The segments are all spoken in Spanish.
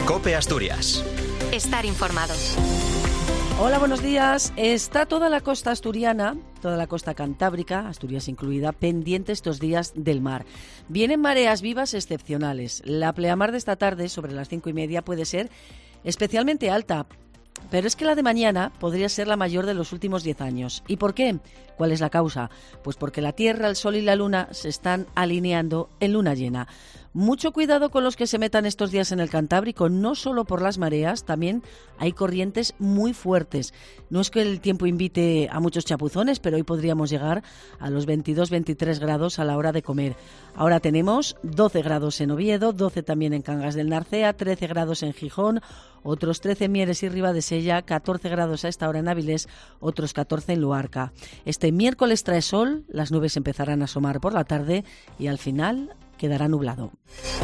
COPE Asturias. Estar informado. Hola, buenos días. Está toda la costa asturiana, toda la costa cantábrica, Asturias incluida, pendiente estos días del mar. Vienen mareas vivas excepcionales. La pleamar de esta tarde, sobre las 5:30, puede ser especialmente alta. Pero es que la de mañana podría ser la mayor de los últimos 10 años. ¿Y por qué? ¿Cuál es la causa? Pues porque la Tierra, el Sol y la Luna se están alineando en luna llena. Mucho cuidado con los que se metan estos días en el Cantábrico, no solo por las mareas, también hay corrientes muy fuertes. No es que el tiempo invite a muchos chapuzones, pero hoy podríamos llegar a los 22-23 grados a la hora de comer. Ahora tenemos 12 grados en Oviedo, 12 también en Cangas del Narcea, 13 grados en Gijón, otros 13 en Mieres y Ribadesella, 14 grados a esta hora en Avilés, otros 14 en Luarca. Este miércoles trae sol, las nubes empezarán a asomar por la tarde y al final quedará nublado.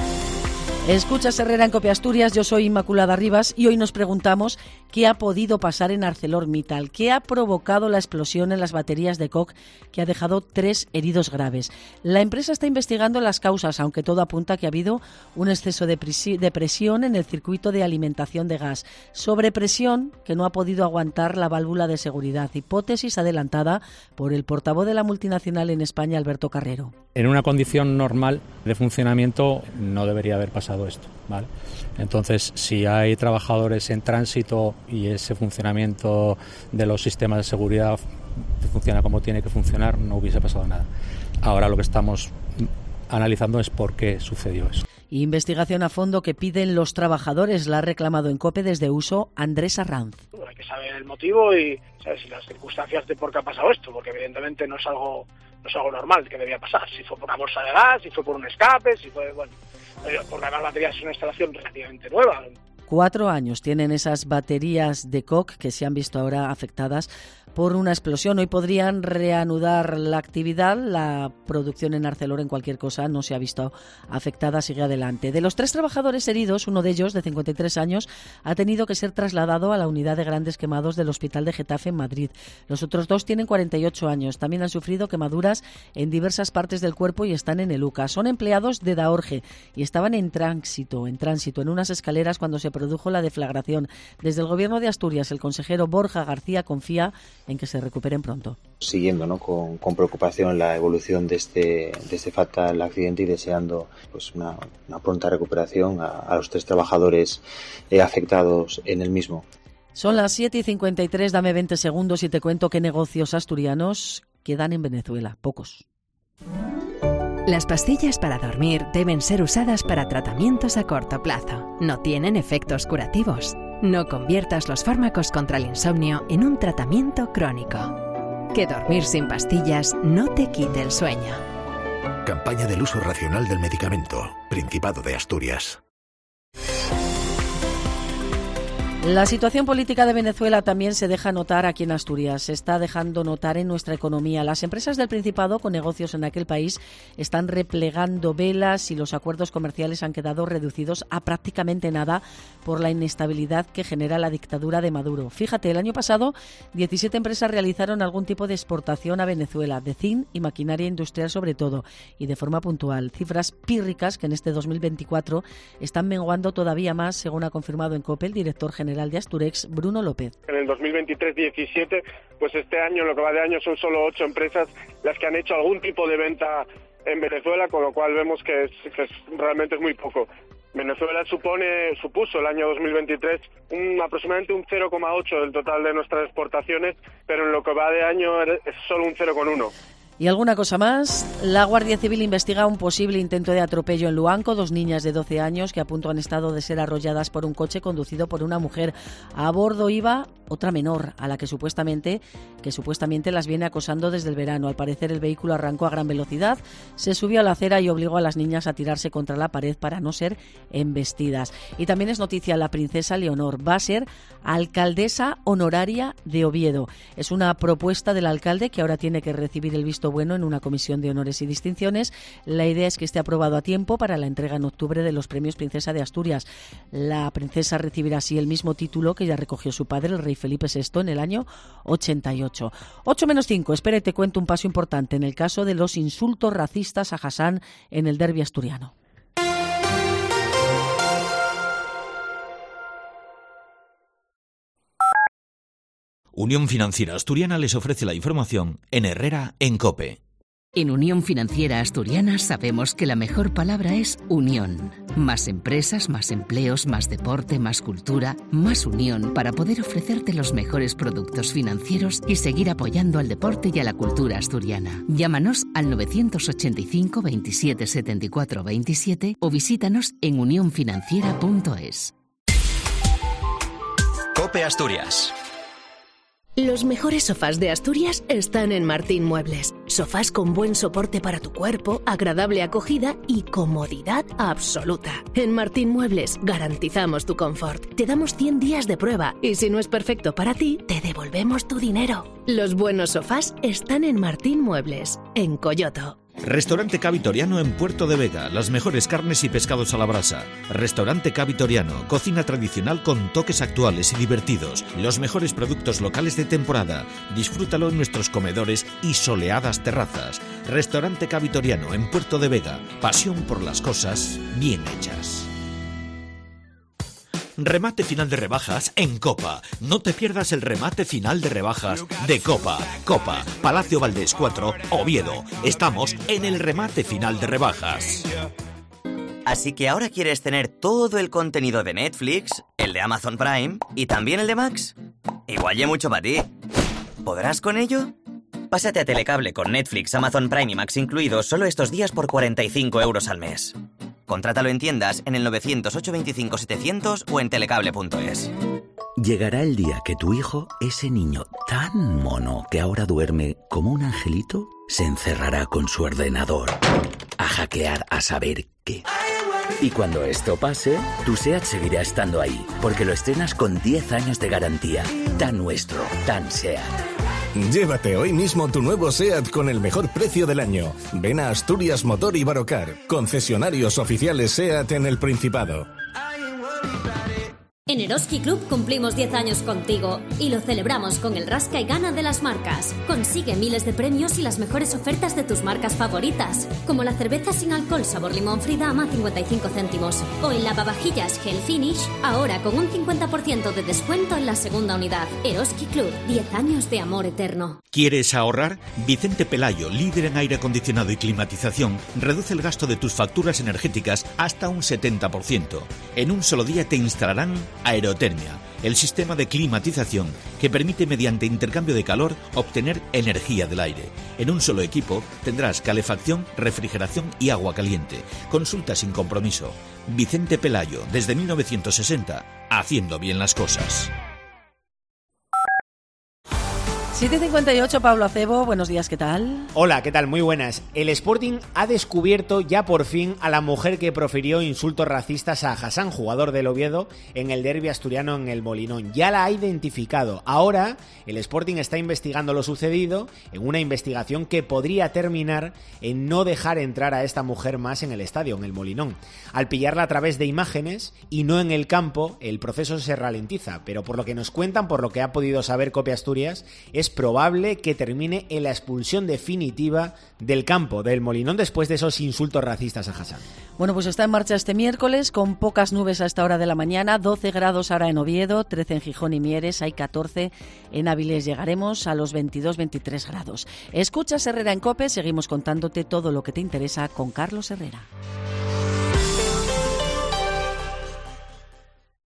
Escuchas Herrera en COPE Asturias, yo soy Inmaculada Rivas y hoy nos preguntamos qué ha podido pasar en ArcelorMittal, qué ha provocado la explosión en las baterías de coque que ha dejado 3 heridos graves. La empresa está investigando las causas, aunque todo apunta que ha habido un exceso de presión en el circuito de alimentación de gas, sobrepresión que no ha podido aguantar la válvula de seguridad, hipótesis adelantada por el portavoz de la multinacional en España, Alberto Carrero. En una condición normal de funcionamiento no debería haber pasado esto, ¿vale? Entonces, si hay trabajadores en tránsito y ese funcionamiento de los sistemas de seguridad funciona como tiene que funcionar, no hubiese pasado nada. Ahora lo que estamos analizando es por qué sucedió eso. Investigación a fondo que piden los trabajadores, la ha reclamado en COPE desde Uso Andrés Arranz. Hay que saber el motivo y las circunstancias de por qué ha pasado esto, porque evidentemente no es algo normal que debía pasar. Si fue por una bolsa de gas, si fue por un escape, si fue, porque además la batería es una instalación relativamente nueva. 4 años tienen esas baterías de coque que se han visto ahora afectadas por una explosión. Hoy podrían reanudar la actividad, la producción en Arcelor en cualquier cosa no se ha visto afectada, sigue adelante. De los 3 trabajadores heridos, uno de ellos, de 53 años, ha tenido que ser trasladado a la unidad de grandes quemados del Hospital de Getafe en Madrid. Los otros 2 tienen 48 años, también han sufrido quemaduras en diversas partes del cuerpo y están en el UCA. Son empleados de Daorge y estaban en tránsito en unas escaleras cuando se produjo la deflagración. Desde el Gobierno de Asturias, el consejero Borja García confía en que se recuperen pronto. Siguiendo con preocupación la evolución de este fatal accidente y deseando una pronta recuperación a los 3 trabajadores afectados en el mismo. Son las 7:53, dame 20 segundos y te cuento qué negocios asturianos quedan en Venezuela. Pocos. Las pastillas para dormir deben ser usadas para tratamientos a corto plazo. No tienen efectos curativos. No conviertas los fármacos contra el insomnio en un tratamiento crónico. Que dormir sin pastillas no te quite el sueño. Campaña del uso racional del medicamento. Principado de Asturias. La situación política de Venezuela también se deja notar aquí en Asturias, se está dejando notar en nuestra economía. Las empresas del Principado con negocios en aquel país están replegando velas y los acuerdos comerciales han quedado reducidos a prácticamente nada por la inestabilidad que genera la dictadura de Maduro. Fíjate, el año pasado 17 empresas realizaron algún tipo de exportación a Venezuela, de zinc y maquinaria industrial sobre todo, y de forma puntual. Cifras pírricas que en este 2024 están menguando todavía más, según ha confirmado en COPE el director general de Asturex, Bruno López. En el 2023-17, pues este año, lo que va de año, son solo 8 empresas las que han hecho algún tipo de venta en Venezuela, con lo cual vemos que realmente es muy poco. Venezuela supuso el año 2023 aproximadamente un 0,8 del total de nuestras exportaciones, pero en lo que va de año es solo un 0,1. ¿Y alguna cosa más? La Guardia Civil investiga un posible intento de atropello en Luanco. 2 niñas de 12 años que a punto han estado de ser arrolladas por un coche conducido por una mujer. A bordo iba otra menor, a la que supuestamente las viene acosando desde el verano. Al parecer el vehículo arrancó a gran velocidad, se subió a la acera y obligó a las niñas a tirarse contra la pared para no ser embestidas. Y también es noticia la princesa Leonor. Va a ser alcaldesa honoraria de Oviedo. Es una propuesta del alcalde que ahora tiene que recibir el visto bueno en una comisión de honores y distinciones. La idea es que esté aprobado a tiempo para la entrega en octubre de los premios Princesa de Asturias. La princesa recibirá así el mismo título que ya recogió su padre, el rey Felipe VI, en el año 88. 8:05, espera y te cuento un paso importante en el caso de los insultos racistas a Hassan en el derbi asturiano. Unión Financiera Asturiana les ofrece la información en Herrera en COPE. En Unión Financiera Asturiana sabemos que la mejor palabra es unión. Más empresas, más empleos, más deporte, más cultura, más unión para poder ofrecerte los mejores productos financieros y seguir apoyando al deporte y a la cultura asturiana. Llámanos al 985 27 74 27 o visítanos en unionfinanciera.es. COPE Asturias. Los mejores sofás de Asturias están en Martín Muebles. Sofás con buen soporte para tu cuerpo, agradable acogida y comodidad absoluta. En Martín Muebles garantizamos tu confort. Te damos 100 días de prueba y si no es perfecto para ti, te devolvemos tu dinero. Los buenos sofás están en Martín Muebles, en Coyoto. Restaurante Ca Vitoriano en Puerto de Vega, las mejores carnes y pescados a la brasa. Restaurante Ca Vitoriano, cocina tradicional con toques actuales y divertidos. Los mejores productos locales de temporada. Disfrútalo en nuestros comedores y soleadas terrazas. Restaurante Ca Vitoriano en Puerto de Vega, pasión por las cosas bien hechas. Remate final de rebajas en Copa. No te pierdas el remate final de rebajas de Copa. Copa, Palacio Valdés 4, Oviedo. Estamos en el remate final de rebajas. Así que ahora quieres tener todo el contenido de Netflix, el de Amazon Prime y también el de Max. Igual ya mucho para ti. ¿Podrás con ello? Pásate a Telecable con Netflix, Amazon Prime y Max incluidos solo estos días por 45 € al mes. Contrátalo en tiendas en el 908 25 700 o en telecable.es. Llegará el día que tu hijo, ese niño tan mono que ahora duerme como un angelito, se encerrará con su ordenador a hackear a saber qué. Y cuando esto pase, tu SEAT seguirá estando ahí, porque lo estrenas con 10 años de garantía. Tan nuestro, tan SEAT. Llévate hoy mismo tu nuevo SEAT con el mejor precio del año. Ven a Asturias Motor y Barocar, concesionarios oficiales SEAT en el Principado. En Eroski Club cumplimos 10 años contigo y lo celebramos con el rasca y gana de las marcas. Consigue miles de premios y las mejores ofertas de tus marcas favoritas, como la cerveza sin alcohol sabor limón Fridama a 55 céntimos o el lavavajillas Gel Finish, ahora con un 50% de descuento en la segunda unidad. Eroski Club, 10 años de amor eterno. ¿Quieres ahorrar? Vicente Pelayo, líder en aire acondicionado y climatización, reduce el gasto de tus facturas energéticas hasta un 70%. En un solo día te instalarán Aerotermia, el sistema de climatización que permite mediante intercambio de calor obtener energía del aire. En un solo equipo tendrás calefacción, refrigeración y agua caliente. Consulta sin compromiso. Vicente Pelayo, desde 1960, haciendo bien las cosas. 7:58, Pablo Acebo, buenos días, ¿qué tal? Hola, ¿qué tal? Muy buenas. El Sporting ha descubierto ya por fin a la mujer que profirió insultos racistas a Hassan, jugador del Oviedo, en el derbi asturiano en el Molinón. Ya la ha identificado. Ahora, el Sporting está investigando lo sucedido en una investigación que podría terminar en no dejar entrar a esta mujer más en el estadio, en el Molinón. Al pillarla a través de imágenes y no en el campo, el proceso se ralentiza, pero por lo que nos cuentan, por lo que ha podido saber COPE Asturias, es probable que termine en la expulsión definitiva del campo del Molinón después de esos insultos racistas a Hassan. Bueno, pues está en marcha este miércoles con pocas nubes a esta hora de la mañana, 12 grados ahora en Oviedo, 13 en Gijón y Mieres, hay 14 en Avilés. Llegaremos a los 22-23 grados. Escuchas Herrera en COPE, seguimos contándote todo lo que te interesa con Carlos Herrera.